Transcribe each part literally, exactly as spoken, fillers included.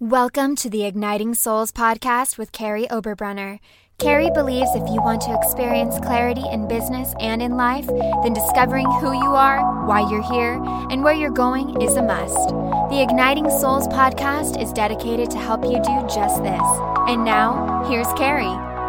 Welcome to the Igniting Souls podcast with Carrie Oberbrunner. Carrie believes if you want to experience clarity in business and in life, then discovering who you are, why you're here, and where you're going is a must. The Igniting Souls podcast is dedicated to help you do just this. And now, here's Carrie.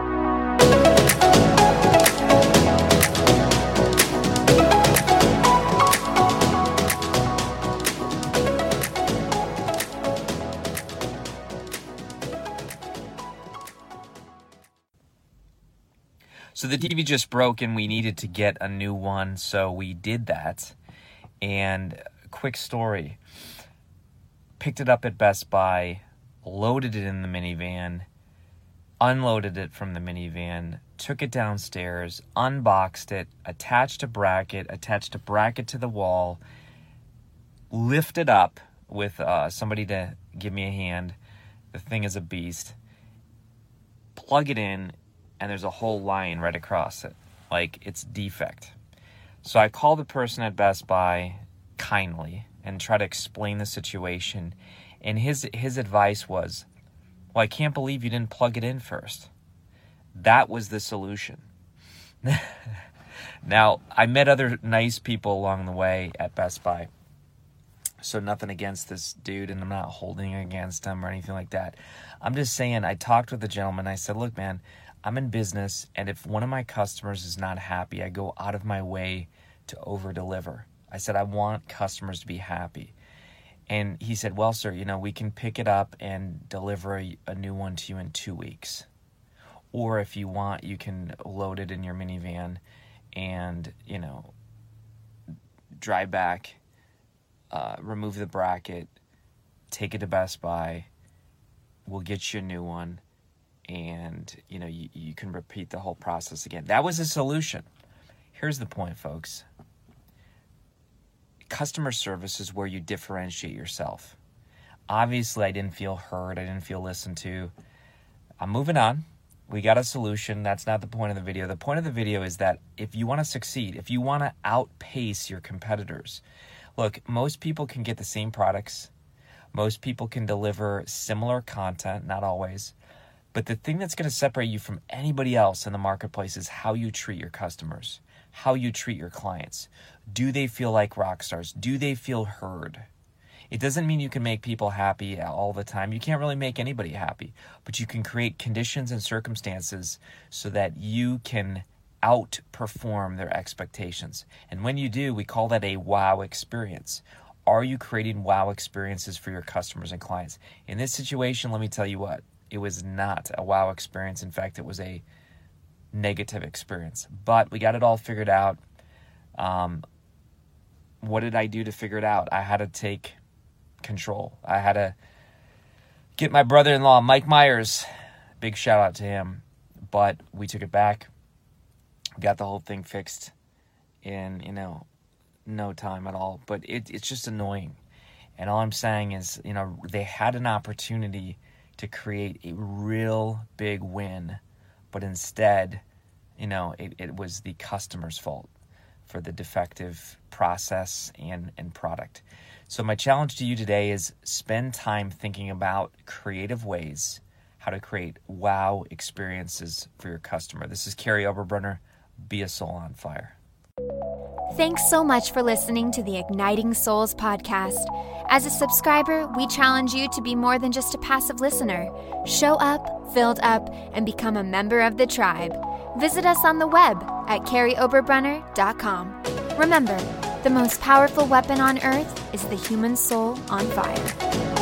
So the T V just broke and we needed to get a new one, so we did that. And quick story, picked it up at Best Buy, loaded it in the minivan, unloaded it from the minivan, took it downstairs, unboxed it, attached a bracket, attached a bracket to the wall, lifted up with uh, somebody to give me a hand. The thing is a beast. Plug it in, and there's a whole line right across it, like it's defect. So I called the person at Best Buy kindly and try to explain the situation, and his his advice was, well, I can't believe you didn't plug it in first. That was the solution. Now, I met other nice people along the way at Best Buy, so nothing against this dude, and I'm not holding it against him or anything like that. I'm just saying, I talked with the gentleman. I said, look, man, I'm in business, and if one of my customers is not happy, I go out of my way to over-deliver. I said, I want customers to be happy. And he said, well, sir, you know, we can pick it up and deliver a, a new one to you in two weeks. Or if you want, you can load it in your minivan and, you know, drive back, uh, remove the bracket, take it to Best Buy, we'll get you a new one. And, you know, you, you can repeat the whole process again. That was a solution. Here's the point, folks. Customer service is where you differentiate yourself. Obviously, I didn't feel heard. I didn't feel listened to. I'm moving on. We got a solution. That's not the point of the video. The point of the video is that if you want to succeed, if you want to outpace your competitors, look, most people can get the same products. Most people can deliver similar content, not always. But the thing that's going to separate you from anybody else in the marketplace is how you treat your customers, how you treat your clients. Do they feel like rock stars? Do they feel heard? It doesn't mean you can make people happy all the time. You can't really make anybody happy, but you can create conditions and circumstances so that you can outperform their expectations. And when you do, we call that a wow experience. Are you creating wow experiences for your customers and clients? In this situation, let me tell you what. It was not a wow experience. In fact, it was a negative experience. But we got it all figured out. Um, what did I do to figure it out? I had to take control. I had to get my brother-in-law, Mike Myers. Big shout out to him. But we took it back. Got the whole thing fixed in, you know, no time at all. But it, it's just annoying. And all I'm saying is, you know, they had an opportunity to create a real big win, but instead, you know, it, it was the customer's fault for the defective process and, and product. So my challenge to you today is spend time thinking about creative ways how to create wow experiences for your customer. This is Carrie Oberbrunner. Be a soul on fire. Thanks so much for listening to the Igniting Souls podcast. As a subscriber, we challenge you to be more than just a passive listener. Show up, filled up, and become a member of the tribe. Visit us on the web at carrie oberbrunner dot com. Remember, the most powerful weapon on earth is the human soul on fire.